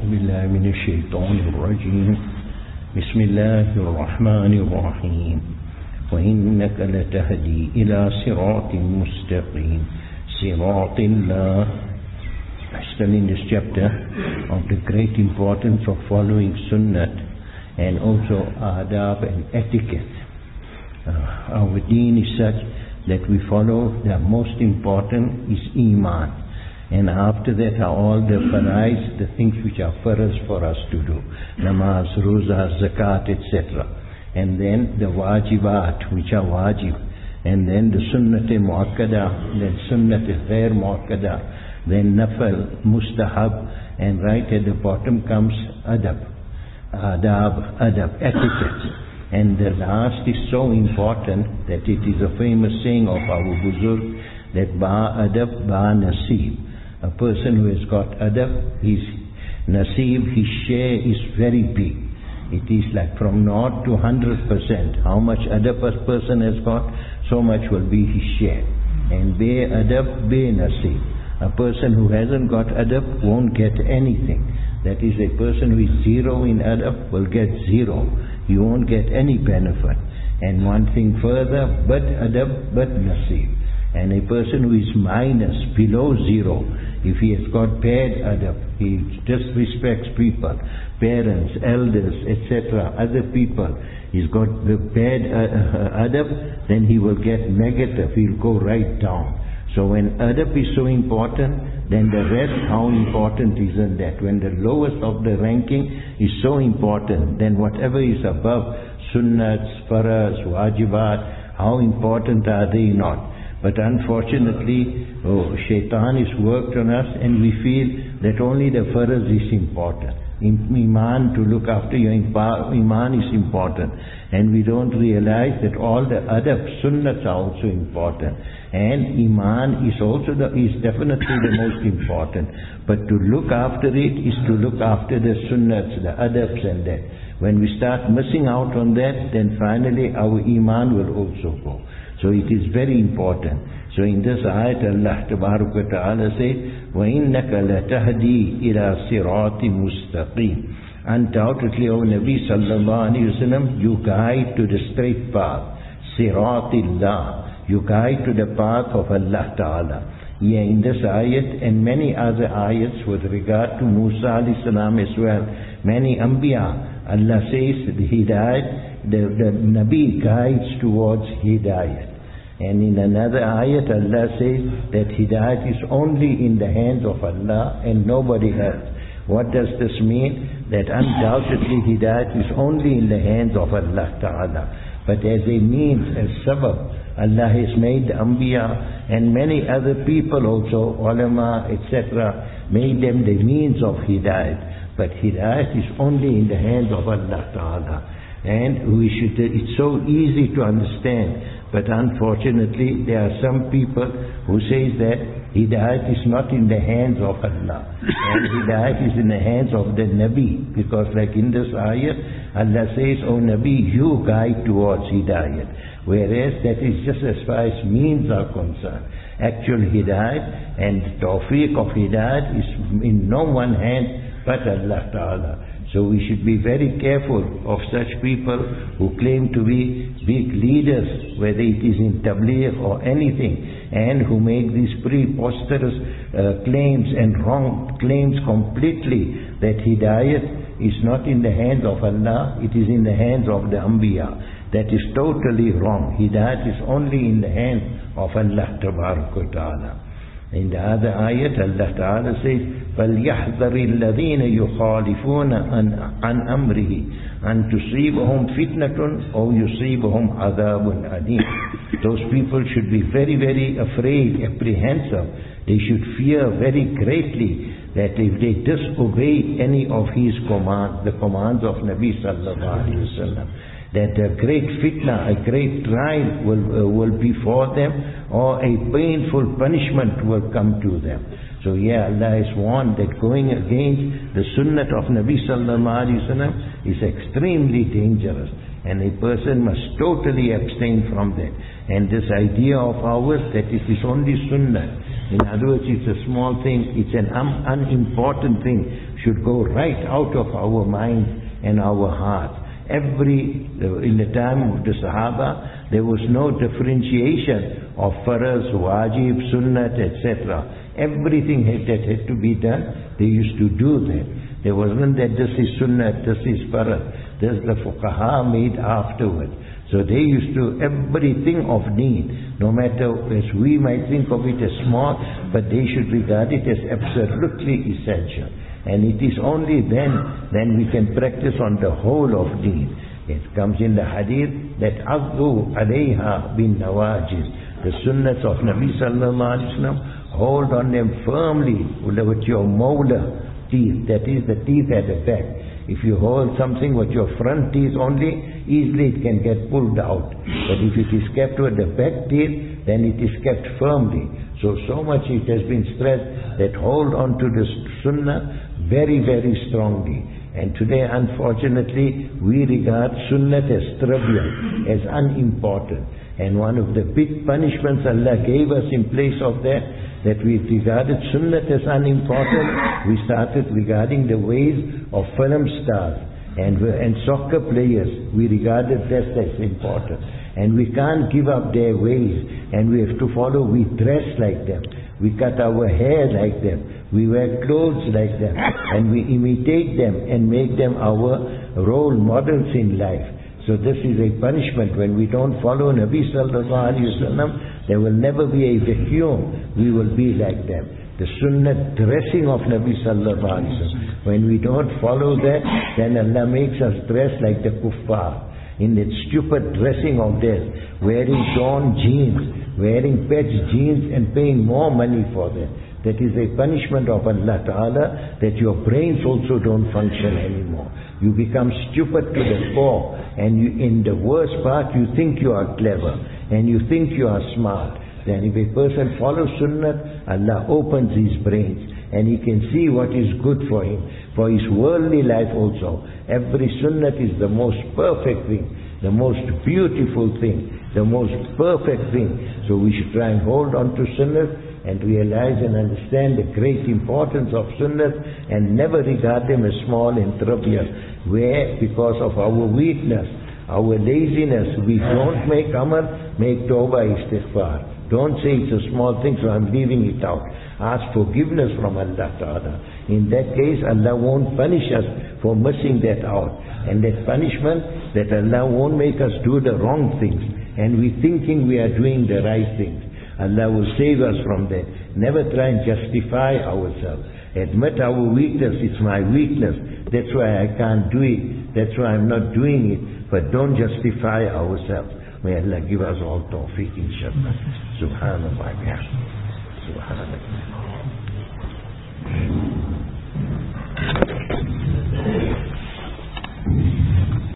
بالله من الشيطان الرجيم بسم الله الرحمن الرحيم وإنك لتهدي إلى صراط مستقيم صراط الله. Still in this chapter of the great importance of following sunnah and also adab and etiquette. Our deen is such that we follow the most important is iman, and after that are all the farais, the things which are faraz for us to do, namaz, roza, zakat, etc. And then the wajibat which are wajib, and then the sunnat-e-muakkada, then sunnat-e-ghair muakkada, then nafal, mustahab, and right at the bottom comes adab, etiquette. And the last is so important that it is a famous saying of our buzurg that ba adab, ba nasib. A person who has got adab, his nasib, his share is very big. It is like from 0 to 100%. How much adab a person has got, so much will be his share. And be adab, be nasib. A person who hasn't got adab won't get anything. That is, a person who is zero in adab will get zero. He won't get any benefit. And one thing further, but adab, but nasib. And a person who is minus, below zero, if he has got bad adab, he disrespects people, parents, elders, etc., other people, he's got the bad adab, then he will get negative, he'll go right down. So when adab is so important, then the rest, how important isn't that? When the lowest of the ranking is so important, then whatever is above, sunnats, faras, wajibat, how important are they not? But unfortunately, shaitan is worked on us and we feel that only the faras is important. Iman, to look after your iman is important. And we don't realize that all the adab, sunnats are also important. And iman is also is definitely the most important. But to look after it is to look after the sunnats, the adabs and that. When we start missing out on that, then finally our iman will also go. So it is very important. So in this ayat Allah Tabarak wa Ta'ala says, وَإِنَّكَ لَتَهْدِي إِلَى صِرَاطٍ مُسْتَقِيمٍ. Undoubtedly, O Nabi Sallallahu Alaihi Wasallam, you guide to the straight path. Siratillah. You guide to the path of Allah Ta'ala. Yeah, in this ayat and many other ayats with regard to Musa alayhi salam as well, many Anbiya, Allah says the Hidayat, the Nabi guides towards Hidayat. And in another ayat, Allah says that Hidayat is only in the hands of Allah and nobody else. What does this mean? That undoubtedly Hidayat is only in the hands of Allah Ta'ala. But as a means, as sabab, Allah has made the Anbiya and many other people also, ulama, etc., made them the means of Hidayat. But Hidayat is only in the hands of Allah Ta'ala. And it's so easy to understand, but unfortunately there are some people who say that Hidayat is not in the hands of Allah, and Hidayat is in the hands of the Nabi, because like in this ayah, Allah says, O Nabi, you guide towards Hidayat, whereas that is just as far as means are concerned. Actual Hidayat and tawfiq of Hidayat is in no one hand but Allah Ta'ala. So we should be very careful of such people who claim to be big leaders, whether it is in tabligh or anything, and who make these preposterous claims and wrong claims completely that Hidayat is not in the hands of Allah, it is in the hands of the Anbiya. That is totally wrong. Hidayat is only in the hands of Allah Tabarak wa Ta'ala. In the other ayat, Allah Ta'ala says, فَلْيَحْذَرِ الَّذِينَ يُخَالِفُونَ عَنْ أَمْرِهِ أَنْ تُصِيبَهُمْ فِتْنَةٌ أَوْ يُصِيبَهُمْ عَذَابٌ أَلِيمٌ. Those people should be very, very afraid, apprehensive. They should fear very greatly that if they disobey any of his commands, the commands of Nabi Sallallahu Alaihi Wasallam, that a great fitna, a great trial will befall them, or a painful punishment will come to them. So yeah, Allah has warned that going against the sunnah of Nabi Sallallahu Alaihi Wasallam is extremely dangerous, and a person must totally abstain from that. And this idea of ours that it is only sunnah, in other words, it's a small thing, it's an unimportant thing, should go right out of our minds and our hearts. In the time of the Sahaba, there was no differentiation of faraz, wajib, sunnat, etc. Everything that had to be done, they used to do that. There wasn't that this is sunnat, this is faraz. This the fuqaha made afterwards. So they used to, everything of deen, no matter as we might think of it as small, but they should regard it as absolutely essential. And it is only then we can practice on the whole of deen. It comes in the hadith that Azdu alayha bin nawajiz, the sunnahs of Nabi sallallahu alaihi wasallam, hold on them firmly with your molar teeth, that is the teeth at the back. If you hold something with your front teeth only, easily it can get pulled out. But if it is kept with the back teeth, then it is kept firmly. So much it has been stressed that hold on to the sunnah very, very strongly. And today, unfortunately, we regard sunnah as trivial, as unimportant. And one of the big punishments Allah gave us in place of that we regarded sunnah as unimportant, we started regarding the ways of film stars and soccer players. We regarded that as important. And we can't give up their ways, and we have to follow. We dress like them, we cut our hair like them, we wear clothes like them, and we imitate them and make them our role models in life. So this is a punishment. When we don't follow Nabi sallallahu alaihi wasallam, there will never be a vacuum. We will be like them. The sunnah dressing of Nabi sallallahu alaihi wasallam. When we don't follow that, then Allah makes us dress like the kuffar, in that stupid dressing of theirs, wearing torn jeans, wearing patched jeans and paying more money for them. That is a punishment of Allah Ta'ala, that your brains also don't function anymore. You become stupid to the core, and in the worst part, you think you are clever, and you think you are smart. Then if a person follows sunnah, Allah opens his brains, and he can see what is good for him, for his worldly life also. Every sunnah is the most perfect thing, the most beautiful thing, the most perfect thing. So we should try and hold on to sunnah, and realize and understand the great importance of sunnah, and never regard them as small and trivial, where because of our weakness, our laziness, we don't make amal, make tawbah, istighfar. Don't say it's a small thing, so I'm leaving it out. Ask forgiveness from Allah Ta'ala. In that case, Allah won't punish us for missing that out. And that punishment, that Allah won't make us do the wrong things, and we thinking we are doing the right things. Allah will save us from that. Never try and justify ourselves. Admit our weakness. It's my weakness. That's why I can't do it. That's why I'm not doing it. But don't justify ourselves. May Allah give us all tawfiq, inshallah. Subhanallah. Subhanallah.